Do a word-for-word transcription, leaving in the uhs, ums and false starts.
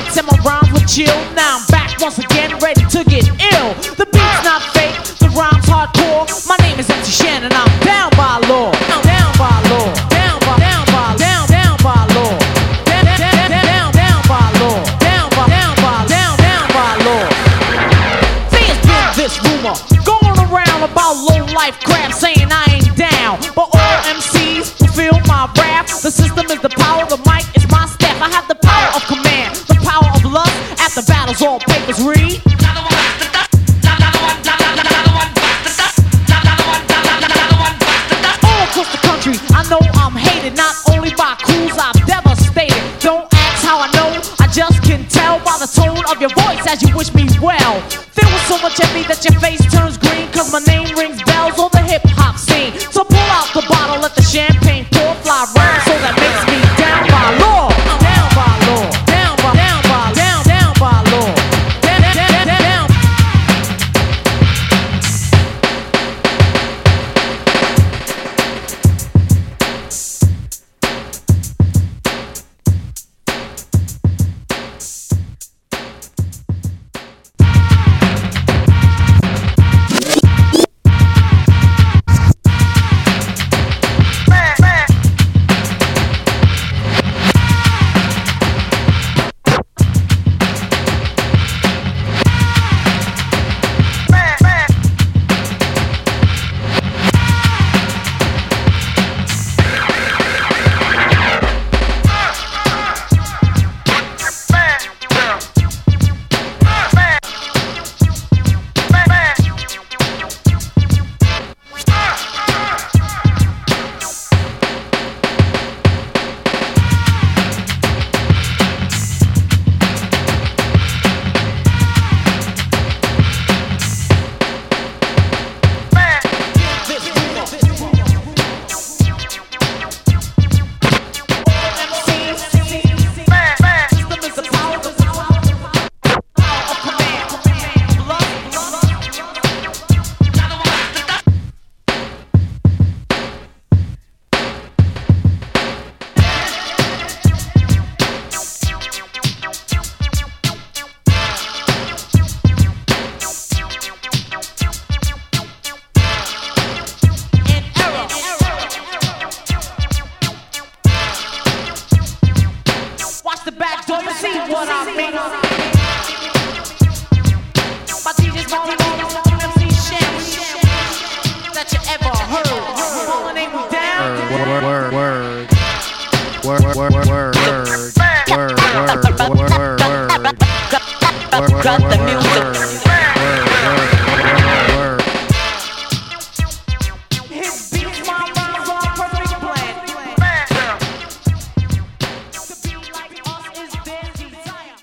beats and my rhymes were chill. Now I'm back once again, ready to get ill. The beat's not fake, the rhyme's hardcore. My name is M C Shannon, I'm down by law. I'm down by law. Down by, down by, down, down by law. Down, down, down, down, down by law. Down by, down by, down, down by law. There's been this rumor going around about low life crap, saying I ain't down. But all M Cs who feel my rap, the system is the power, the mic is my staff. I have the power of command, the power of lust. At the battles, all papers read. All across the country, I know I'm hated, not only by crews I've devastated. Don't ask how I know, I just can tell by the tone of your voice as you wish me well. There was so much envy that your face turns green, cause my name rings bells on the hip-hop scene. So pull out the bottle, let the champagne pour, fly round, so that makes me down by law. I'm down by law, down by, down by, down, down by law. Down, down, down, down, down. Watch the back door, you see what I mean. My D J's only on M C Shannon that you ever heard. Rolling ain't we down. Word, word, word, word, word, word, word, word, word, word, word, word, word, word, word, word, word, word, word,